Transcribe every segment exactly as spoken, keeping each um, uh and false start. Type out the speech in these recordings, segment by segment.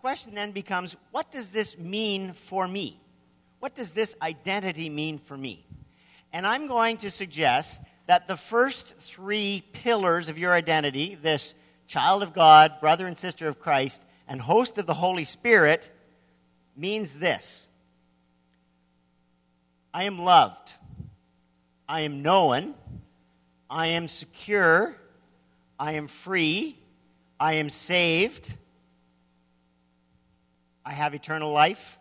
question then becomes, what does this mean for me? What does this identity mean for me? And I'm going to suggest that the first three pillars of your identity, this child of God, brother and sister of Christ, and host of the Holy Spirit, means this. I am loved. I am known. I am secure. I am free. I am saved. I have eternal life.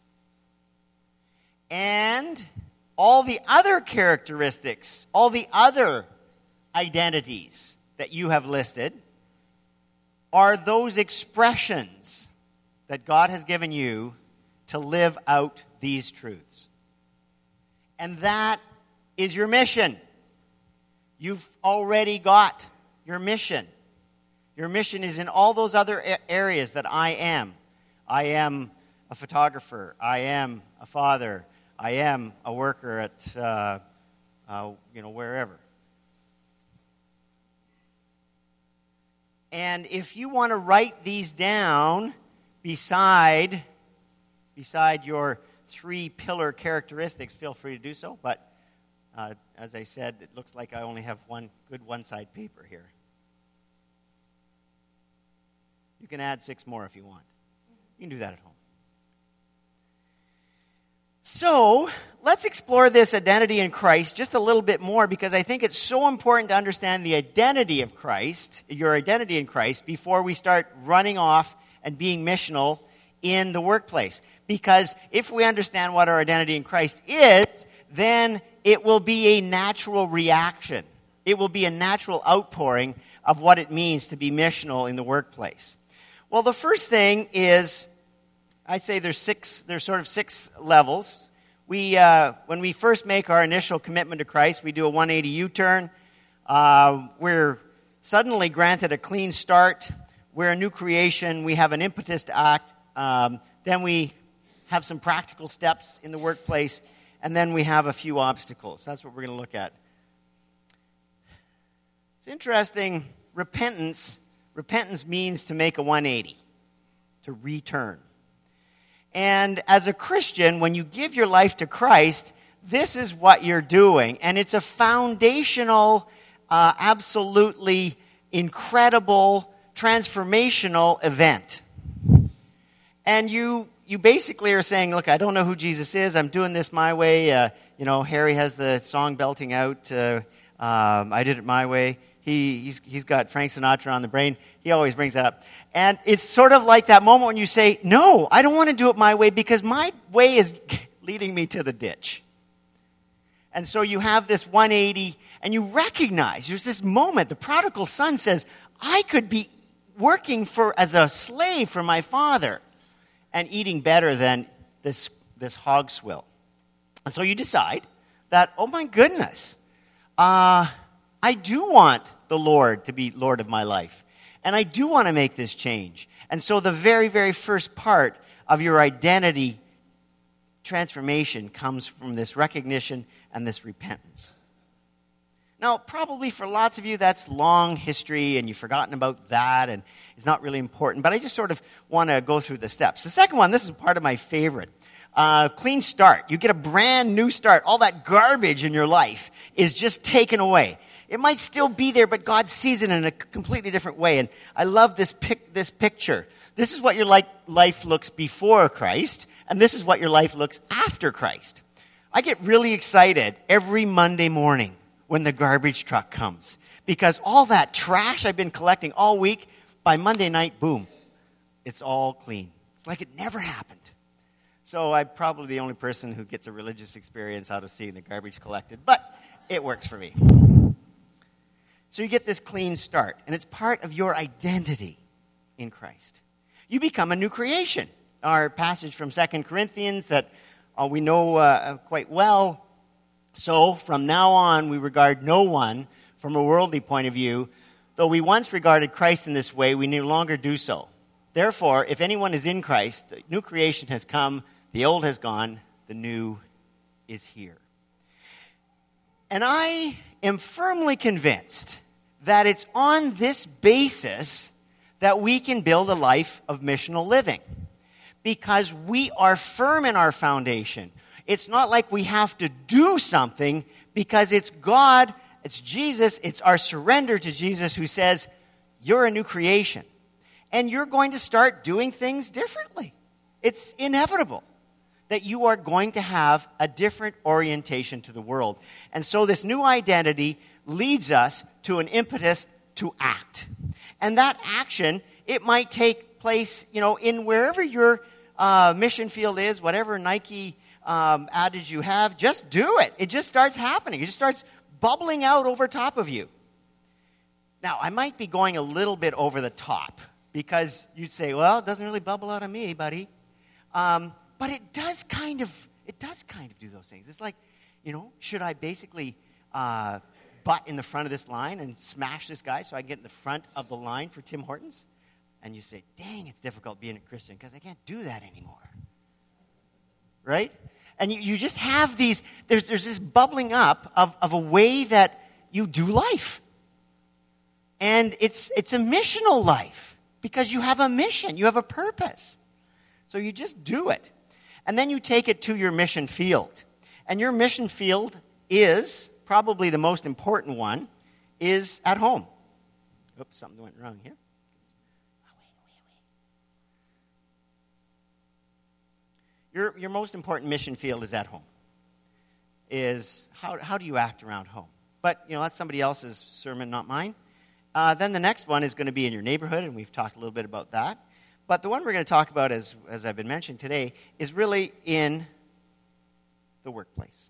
And all the other characteristics, all the other identities that you have listed are those expressions that God has given you to live out these truths. And that is your mission. You've already got your mission. Your mission is in all those other areas that I am. I am a photographer. I am a father. I am a worker at, uh, uh, you know, wherever. And if you want to write these down beside, beside your three pillar characteristics, feel free to do so. But uh, as I said, it looks like I only have one good one-side paper here. You can add six more if you want. You can do that at home. So, let's explore this identity in Christ just a little bit more, because I think it's so important to understand the identity of Christ, your identity in Christ, before we start running off and being missional in the workplace. Because if we understand what our identity in Christ is, then it will be a natural reaction. It will be a natural outpouring of what it means to be missional in the workplace. Well, the first thing is, I'd say there's six, there's sort of six levels. We, uh, when we first make our initial commitment to Christ, we do a one eighty U-turn. Uh, we're suddenly granted a clean start. We're a new creation. We have an impetus to act. Um, then we have some practical steps in the workplace. And then we have a few obstacles. That's what we're going to look at. It's interesting. Repentance, repentance means to make a one eighty, to return. And as a Christian, when you give your life to Christ, this is what you're doing. And it's a foundational, uh, absolutely incredible, transformational event. And you you basically are saying, look, I don't know who Jesus is. I'm doing this my way. Uh, you know, Harry has the song belting out. Uh, um, I did it my way. He, he's, he's got Frank Sinatra on the brain. He always brings that up. And it's sort of like that moment when you say, no, I don't want to do it my way because my way is leading me to the ditch. And so you have this one eighty, and you recognize, there's this moment, the prodigal son says, I could be working for as a slave for my father and eating better than this, this hog swill. And so you decide that, oh my goodness, uh, I do want the Lord to be Lord of my life. And I do want to make this change. And so the very, very first part of your identity transformation comes from this recognition and this repentance. Now, probably for lots of you, that's long history, and you've forgotten about that, and it's not really important. But I just sort of want to go through the steps. The second one, this is part of my favorite. Uh, clean start. You get a brand new start. All that garbage in your life is just taken away. It might still be there, but God sees it in a completely different way. And I love this pic- this picture. This is what your like, life looks before Christ, and this is what your life looks after Christ. I get really excited every Monday morning when the garbage truck comes, because all that trash I've been collecting all week, by Monday night, boom, it's all clean. It's like it never happened. So I'm probably the only person who gets a religious experience out of seeing the garbage collected, but it works for me. So you get this clean start, and it's part of your identity in Christ. You become a new creation. Our passage from Second Corinthians that uh, we know uh, quite well. So from now on, we regard no one from a worldly point of view. Though we once regarded Christ in this way, we no longer do so. Therefore, if anyone is in Christ, the new creation has come, the old has gone, the new is here. And I am firmly convinced that it's on this basis that we can build a life of missional living because we are firm in our foundation. It's not like we have to do something because it's God, it's Jesus, it's our surrender to Jesus who says, you're a new creation. And you're going to start doing things differently. It's inevitable that you are going to have a different orientation to the world. And so this new identity leads us to an impetus to act. And that action, it might take place, you know, in wherever your uh, mission field is, whatever Nike um, adage you have, just do it. It just starts happening. It just starts bubbling out over top of you. Now, I might be going a little bit over the top because you'd say, well, it doesn't really bubble out of me, buddy. Um, but it does kind of, it does kind of do those things. It's like, you know, should I basically uh, butt in the front of this line and smash this guy so I can get in the front of the line for Tim Hortons? And you say, dang, it's difficult being a Christian because I can't do that anymore. Right? And you, you just have these, there's, there's this bubbling up of, of a way that you do life. And it's it's a missional life because you have a mission, you have a purpose. So you just do it. And then you take it to your mission field. And your mission field is, probably the most important one, is at home. Oops, something went wrong here. Your, your most important mission field is at home. Is how, how do you act around home? But, you know, that's somebody else's sermon, not mine. Uh, then the next one is going to be in your neighborhood, and we've talked a little bit about that. But the one we're going to talk about, as, as I've been mentioning today, is really in the workplace.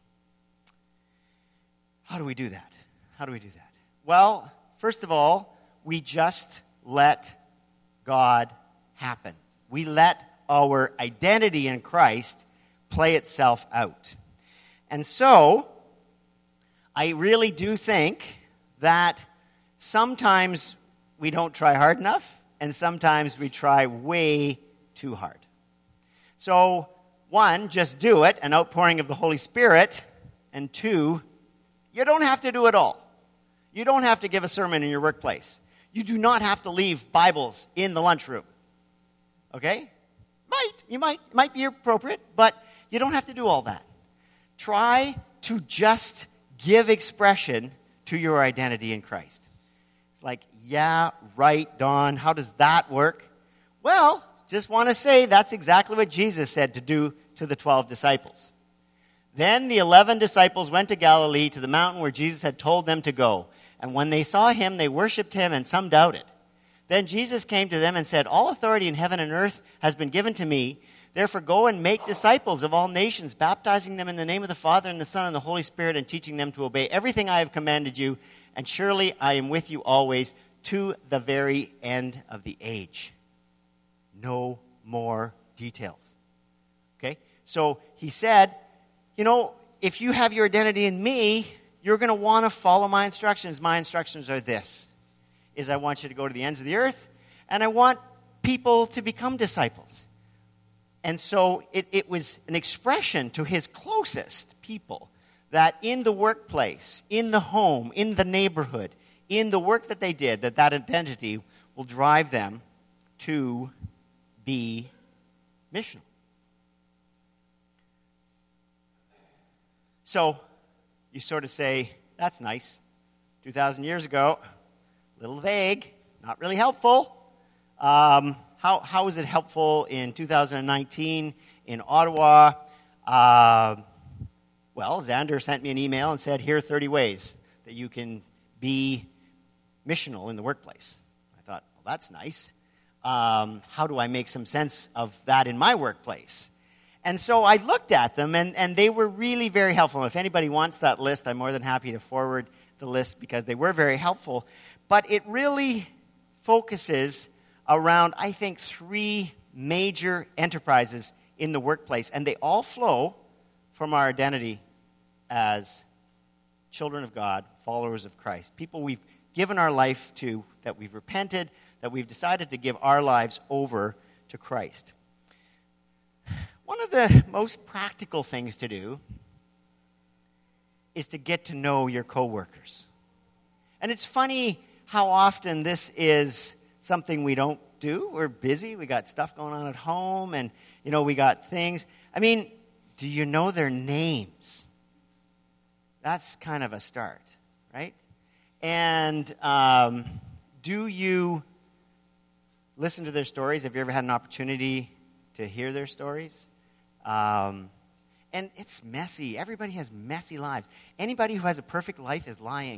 How do we do that? How do we do that? Well, first of all, we just let God happen. We let our identity in Christ play itself out. And so, I really do think that sometimes we don't try hard enough, and sometimes we try way too hard. So, one, just do it, an outpouring of the Holy Spirit. And two, you don't have to do it all. You don't have to give a sermon in your workplace. You do not have to leave Bibles in the lunchroom. Okay? Might. You might. It might be appropriate, but you don't have to do all that. Try to just give expression to your identity in Christ. It's like, yeah, right, Don, how does that work? Well, just want to say that's exactly what Jesus said to do to the twelve disciples. Then the eleven disciples went to Galilee, to the mountain where Jesus had told them to go. And when they saw him, they worshipped him, and some doubted. Then Jesus came to them and said, all authority in heaven and earth has been given to me. Therefore go and make disciples of all nations, baptizing them in the name of the Father and the Son and the Holy Spirit, and teaching them to obey everything I have commanded you. And surely I am with you always to the very end of the age. No more details. Okay? So he said, you know, if you have your identity in me, you're going to want to follow my instructions. My instructions are this, is I want you to go to the ends of the earth, and I want people to become disciples. And so it, it was an expression to his closest people that in the workplace, in the home, in the neighborhood, in the work that they did, that that identity will drive them to be missional. So you sort of say, that's nice. two thousand years ago, a little vague, not really helpful. Um, how, how is it helpful in two thousand nineteen in Ottawa? Uh, well, Xander sent me an email and said, here are thirty ways that you can be missional in the workplace. I thought, well, that's nice. Um, how do I make some sense of that in my workplace? And so I looked at them, and, and they were really very helpful. And if anybody wants that list, I'm more than happy to forward the list because they were very helpful. But it really focuses around, I think, three major enterprises in the workplace. And they all flow from our identity as children of God, followers of Christ. People we've given our life to, that we've repented, that we've decided to give our lives over to Christ. One of the most practical things to do is to get to know your coworkers. And it's funny how often this is something we don't do. We're busy. We got stuff going on at home, and, you know, we got things. I mean, do you know their names? That's kind of a start, right? And um, do you listen to their stories? Have you ever had an opportunity to hear their stories? Um, and it's messy. Everybody has messy lives. Anybody who has a perfect life is lying.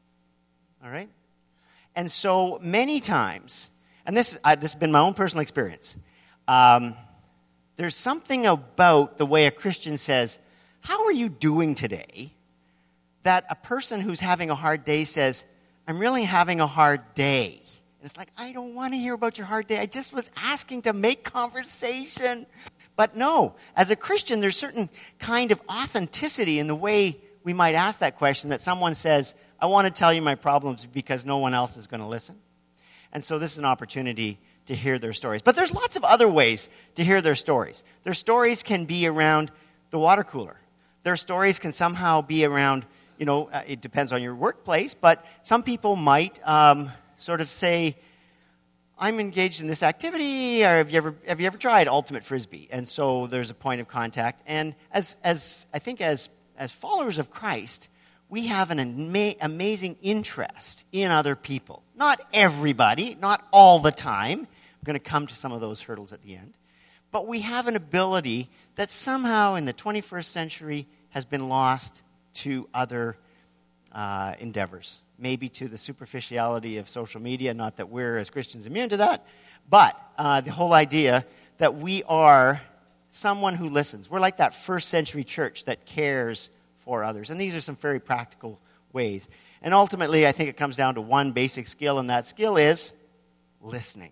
All right? And so many times, and this, uh, this has been my own personal experience, um, there's something about the way a Christian says, how are you doing today? That a person who's having a hard day says, I'm really having a hard day. And it's like, I don't want to hear about your hard day. I just was asking to make conversation. But no, as a Christian, there's certain kind of authenticity in the way we might ask that question, that someone says, I want to tell you my problems because no one else is going to listen. And so this is an opportunity to hear their stories. But there's lots of other ways to hear their stories. Their stories can be around the water cooler. Their stories can somehow be around, you know, uh, it depends on your workplace, but some people might um, sort of say, I'm engaged in this activity, or have you ever have you ever tried ultimate frisbee? And so there's a point of contact. And as as I think as as followers of Christ, we have an ama- amazing interest in other people. Not everybody, not all the time. I'm going to come to some of those hurdles at the end. But we have an ability that somehow in the twenty-first century has been lost to other uh, endeavors. Maybe to the superficiality of social media, not that we're as Christians immune to that, but uh, the whole idea that we are someone who listens. We're like that first century church that cares for others. And these are some very practical ways. And ultimately, I think it comes down to one basic skill, and that skill is listening.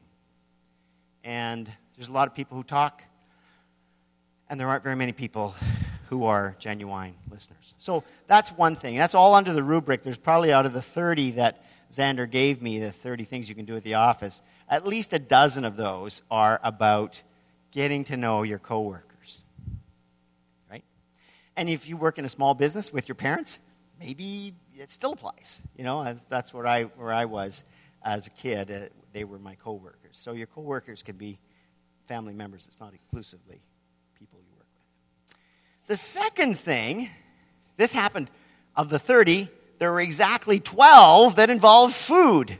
And there's a lot of people who talk, and there aren't very many people who are genuine listeners. So that's one thing. That's all under the rubric. There's probably out of the thirty that Xander gave me, the thirty things you can do at the office, at least a dozen of those are about getting to know your coworkers, right? And if you work in a small business with your parents, maybe it still applies. You know, that's where I where I was as a kid. Uh, they were my coworkers. So your coworkers can be family members. It's not exclusively people you work with. The second thing, this happened, of the thirty, there were exactly twelve that involved food.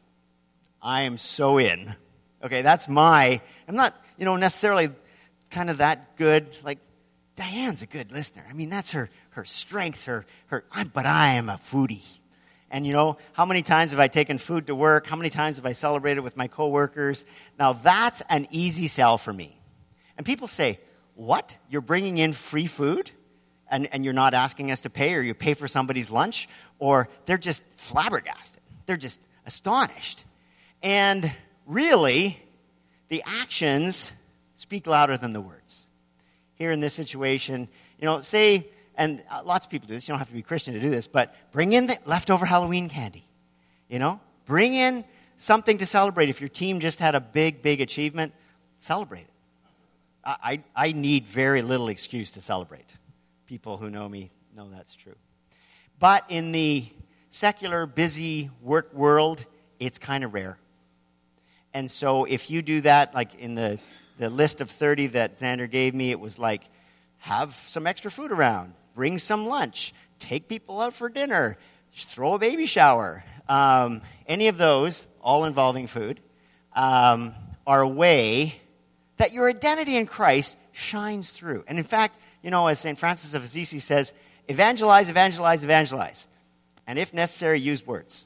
I am so in. Okay, that's my, I'm not, you know, necessarily kind of that good. Like, Diane's a good listener. I mean, that's her, her strength, her, her, I'm, but I am a foodie. And, you know, how many times have I taken food to work? How many times have I celebrated with my coworkers? Now, that's an easy sell for me. And people say, what? You're bringing in free food? And, and you're not asking us to pay, or you pay for somebody's lunch? Or they're just flabbergasted. They're just astonished. And really, the actions speak louder than the words. Here in this situation, you know, say, and lots of people do this, you don't have to be Christian to do this, but bring in the leftover Halloween candy. You know, bring in something to celebrate. If your team just had a big, big achievement, celebrate it. I, I need very little excuse to celebrate. People who know me know that's true. But in the secular, busy work world, it's kind of rare. And so if you do that, like in the, the list of thirty that Xander gave me, it was like, have some extra food around, bring some lunch, take people out for dinner, throw a baby shower. Um, any of those, all involving food, um, are a way that your identity in Christ shines through. And in fact, you know, as Saint Francis of Assisi says, evangelize, evangelize, evangelize. And if necessary, use words.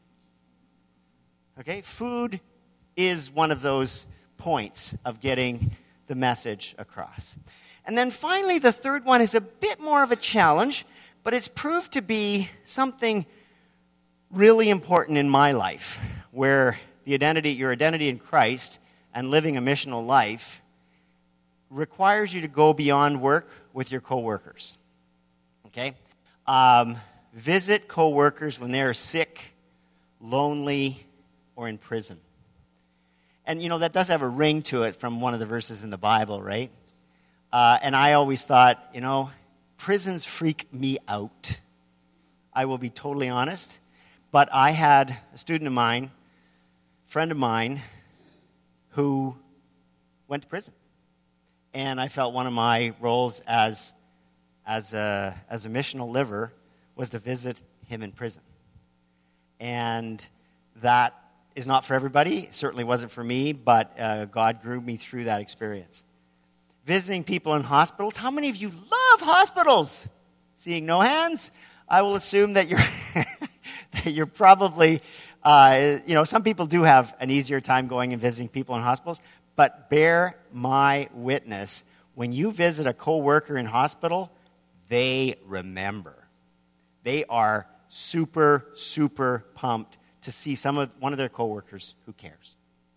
Okay? Food is one of those points of getting the message across. And then finally, the third one is a bit more of a challenge, but it's proved to be something really important in my life, where the identity, your identity in Christ and living a missional life requires you to go beyond work with your coworkers. Okay? Um, visit coworkers when they're sick, lonely, or in prison. And, you know, that does have a ring to it from one of the verses in the Bible, right? Uh, and I always thought, you know, prisons freak me out. I will be totally honest. But I had a student of mine friend of mine who went to prison. And I felt one of my roles as, as, a, as a missional liver was to visit him in prison. And that is not for everybody. It certainly wasn't for me, but uh, God grew me through that experience. Visiting people in hospitals. How many of you love hospitals? Seeing no hands, I will assume that you're that you're probably, uh, you know, some people do have an easier time going and visiting people in hospitals, but bear my witness, when you visit a coworker in hospital, they remember. They are super, super pumped to see some of one of their coworkers who cares.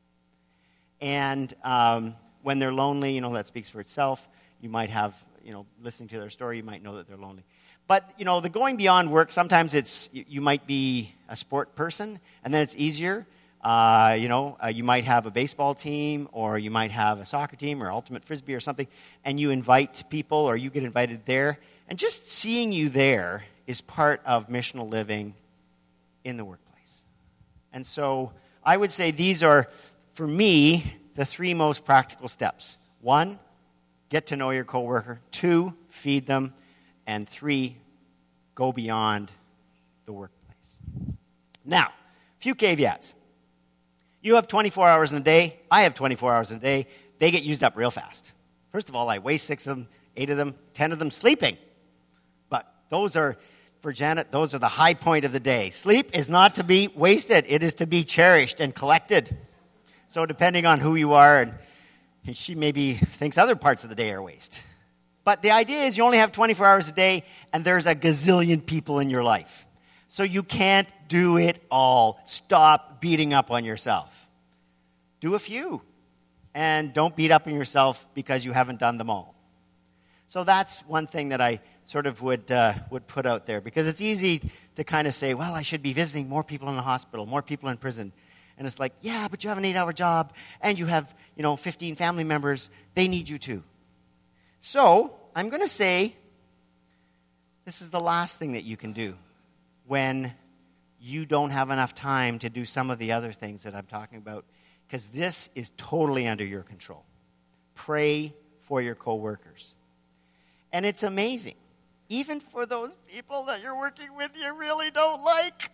And um, when they're lonely, you know, that speaks for itself. You might have, you know, listening to their story, you might know that they're lonely. But, you know, the going beyond work, sometimes it's, you, you might be a sport person, and then it's easier. Uh, you know, uh, you might have a baseball team, or you might have a soccer team, or ultimate frisbee or something, and you invite people, or you get invited there. And just seeing you there is part of missional living in the workplace. And so I would say these are, for me, the three most practical steps. One, get to know your coworker. Two, feed them. And three, go beyond the workplace. Now, a few caveats. You have twenty-four hours in a day. I have twenty-four hours in a day. They get used up real fast. First of all, I waste six of them, eight of them, ten of them sleeping. But those are, for Janet, those are the high point of the day. Sleep is not to be wasted. It is to be cherished and collected. So depending on who you are, and she maybe thinks other parts of the day are waste. But the idea is you only have twenty-four hours a day, and there's a gazillion people in your life. So you can't do it all. Stop beating up on yourself. Do a few. And don't beat up on yourself because you haven't done them all. So that's one thing that I sort of would uh, would put out there. Because it's easy to kind of say, well, I should be visiting more people in the hospital, more people in prison. And it's like, yeah, but you have an eight-hour job, and you have, you know, fifteen family members. They need you too. So I'm going to say this is the last thing that you can do when you don't have enough time to do some of the other things that I'm talking about, because this is totally under your control. Pray for your coworkers. And it's amazing. Even for those people that you're working with you really don't like.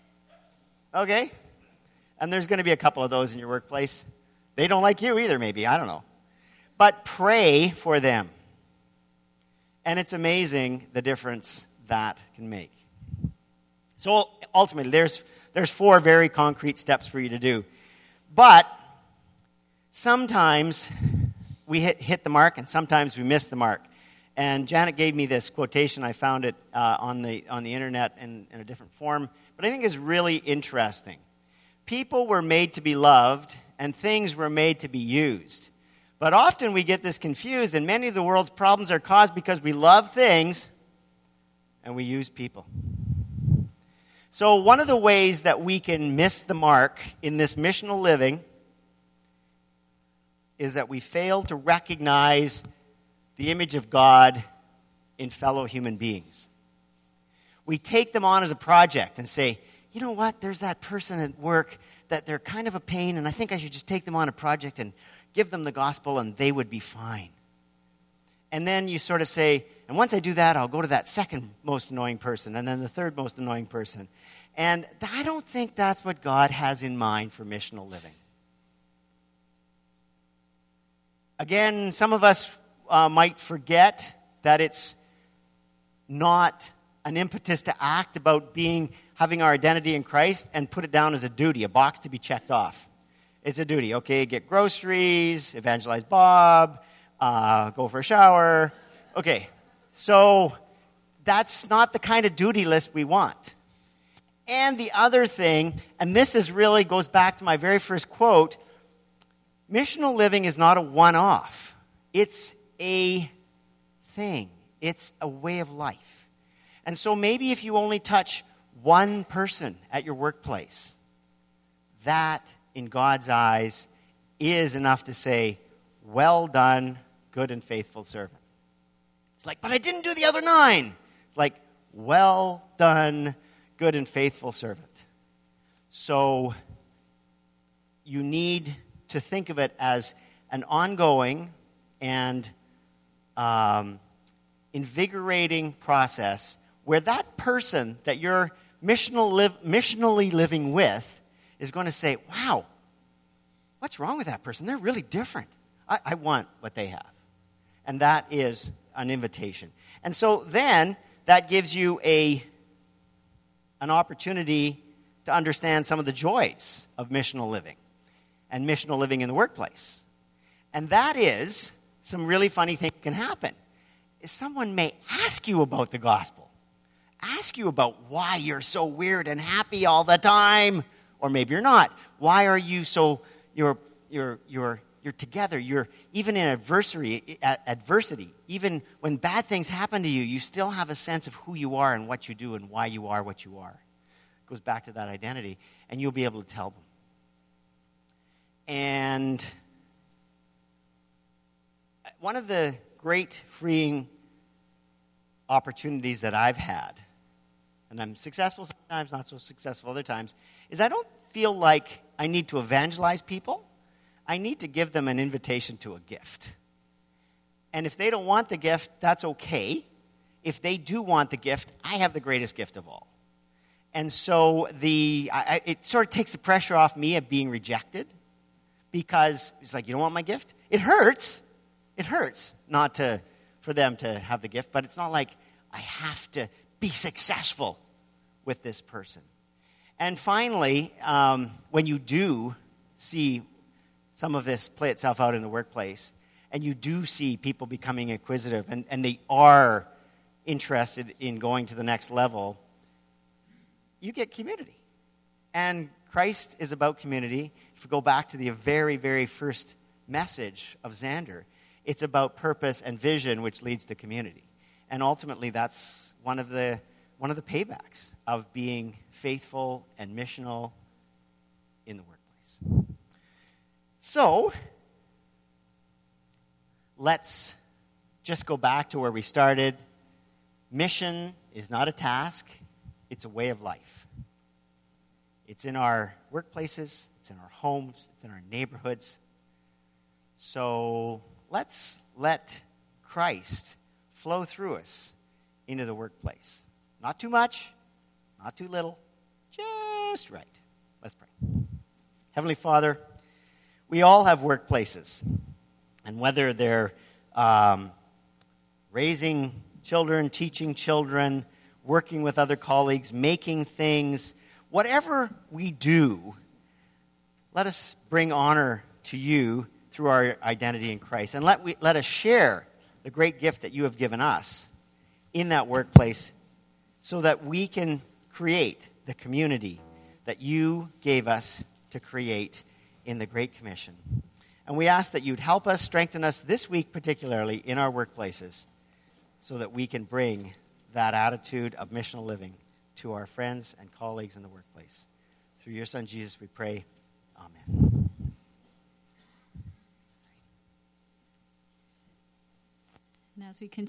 Okay? And there's going to be a couple of those in your workplace. They don't like you either, maybe. I don't know. But pray for them. And it's amazing the difference that can make. So ultimately, there's there's four very concrete steps for you to do. But sometimes we hit, hit the mark, and sometimes we miss the mark. And Janet gave me this quotation. I found it uh, on the on the internet in, in a different form. But I think it's really interesting. People were made to be loved, and things were made to be used. But often we get this confused, and many of the world's problems are caused because we love things and we use people. So one of the ways that we can miss the mark in this missional living is that we fail to recognize the image of God in fellow human beings. We take them on as a project and say, you know what, there's that person at work that they're kind of a pain, and I think I should just take them on a project and give them the gospel, and they would be fine. And then you sort of say, and once I do that, I'll go to that second most annoying person, and then the third most annoying person. And I don't think that's what God has in mind for missional living. Again, some of us uh, might forget that it's not an impetus to act about being having our identity in Christ and put it down as a duty, a box to be checked off. It's a duty, okay? Get groceries, evangelize Bob, uh, go for a shower. Okay, so that's not the kind of duty list we want. And the other thing, and this is really goes back to my very first quote, missional living is not a one-off. It's a thing. It's a way of life. And so maybe if you only touch one person at your workplace, that in God's eyes is enough to say, well done, good and faithful servant. It's like, but I didn't do the other nine. It's like, well done, good and faithful servant. So you need to think of it as an ongoing and um, invigorating process where that person that you're missional live, missionally living with is going to say, wow, what's wrong with that person? They're really different. I, I want what they have. And that is an invitation. And so then that gives you a an opportunity to understand some of the joys of missional living and missional living in the workplace. And that is, some really funny things can happen. Is someone may ask you about the gospel, ask you about why you're so weird and happy all the time, or maybe you're not. Why are you so, you're, you're, you're, you're together, you're, even in adversity, adversity, even when bad things happen to you, you still have a sense of who you are and what you do and why you are what you are. It goes back to that identity, and you'll be able to tell them. And one of the great freeing opportunities that I've had, and I'm successful sometimes, not so successful other times, is I don't feel like I need to evangelize people. I need to give them an invitation to a gift. And if they don't want the gift, that's okay. If they do want the gift, I have the greatest gift of all. And so the I, it sort of takes the pressure off me of being rejected, because it's like, you don't want my gift? It hurts. It hurts not to for them to have the gift, but it's not like I have to be successful with this person. And finally, um, when you do see some of this play itself out in the workplace, and you do see people becoming inquisitive, and, and they are interested in going to the next level, you get community. And Christ is about community. If we go back to the very, very first message of Xander, it's about purpose and vision, which leads to community. And ultimately, that's one of the one of the paybacks of being faithful and missional in the workplace. So, let's just go back to where we started. Mission is not a task, it's a way of life. It's in our workplaces, it's in our homes, it's in our neighborhoods. So let's let Christ flow through us into the workplace. Not too much, not too little, just right. Let's pray. Heavenly Father, we all have workplaces. And whether they're um, raising children, teaching children, working with other colleagues, making things, whatever we do, let us bring honor to you through our identity in Christ. And let we let us share the great gift that you have given us in that workplace so that we can create the community that you gave us to create in the Great Commission. And we ask that you'd help us, strengthen us this week particularly in our workplaces so that we can bring that attitude of missional living to our friends and colleagues in the workplace. Through your Son, Jesus, we pray. Amen. And as we continue